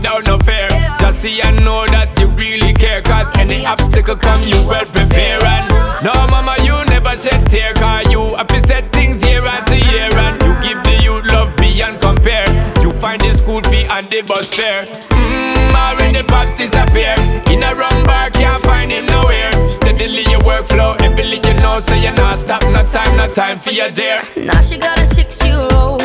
without no fear. Just see and know that you really care, cause any obstacle come you well prepare. And no mama, you never shed tear, cause you have to set things year after year. And you give the youth love beyond compare. You find the school fee and the bus fare. Already pops disappear. In a wrong bar, can't find him nowhere. Steadily your workflow, everything you know, so you're not stop. No time for your dear. Now she got a 6-year-old.